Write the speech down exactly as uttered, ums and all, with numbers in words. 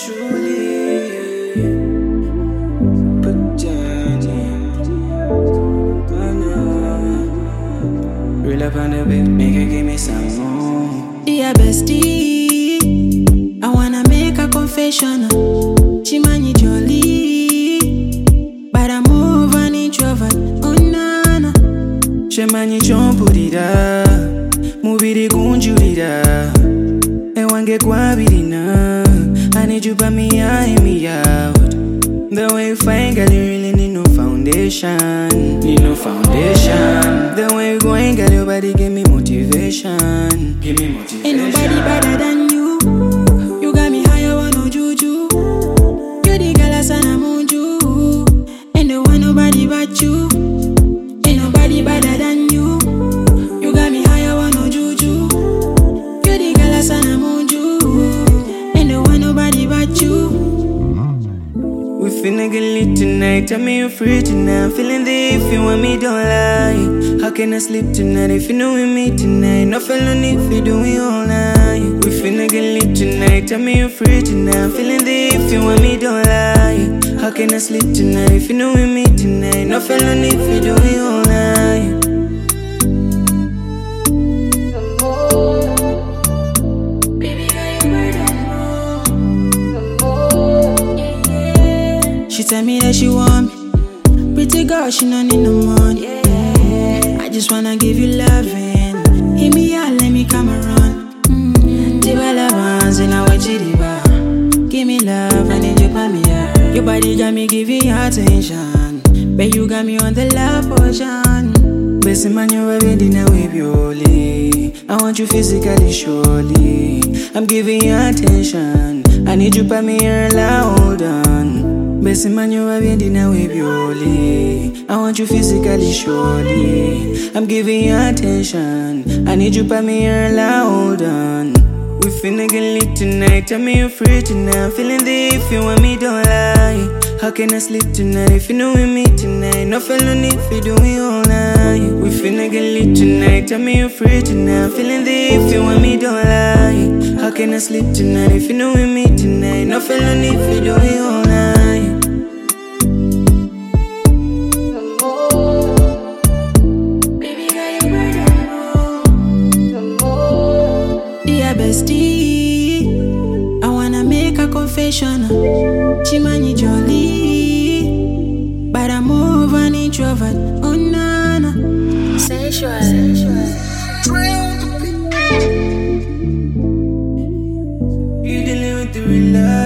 truly. But Johnny, real up on the beat, make her give me some more. Dear bestie, I wanna make a confession. She mani jolly, but I'm more an introvert. Oh nana, she mani chompurira, mubiri kunjurira. E wange kwabirina, I need you by me, I me out. The way you find, girl, you really need no foundation. Need no foundation. The way you going, girl, your body give me motivation. Give me motivation. Ain't nobody better than you. You got me higher on no juju. You the girl I sana munju. Ain't no one nobody but you. Ain't nobody better than you. You got me higher on no juju. You the girl I sana munju. Ain't no one nobody but you. We finna get lit tonight, tell me you're free tonight. I'm feeling the if you want me, don't lie. How can I sleep tonight if you know with me tonight? No feeling if you do it all night. We finna get lit tonight, tell me you're free tonight. I'm feeling the if you want me, don't lie. How can I sleep tonight if you know with me tonight? No feeling if you do it all night. She tell me that she want me. Pretty girl, she don't need no money. I just wanna give you loving. Hit me out, let me come around. Tiba la bands in our chidiba. Give me love, I need you by me. Yeah. Your body got me giving you attention. Bet you got me on the love potion. Best man, you're ready now with you. I want you physically, surely. I'm giving you attention. I need you by me here, hold on. Best man, you're ready now with you. I want you physically, surely. I'm giving you attention. I need you by me here, hold on. We finna get lit tonight, tell me you're free tonight. I'm feeling the if you want me, don't lie. How can I sleep tonight if you know with me tonight? No feeling if you do it all night. We finna get lit tonight, tell me you're free tonight. I'm feeling the if you want me, don't lie. How can I sleep tonight if you know with me tonight? No feeling if you do it all night. Dear bestie, I wanna make a confession. She mani jolly, but I'm more of an introvert. Oh nana, sensual. You dealing with the real love.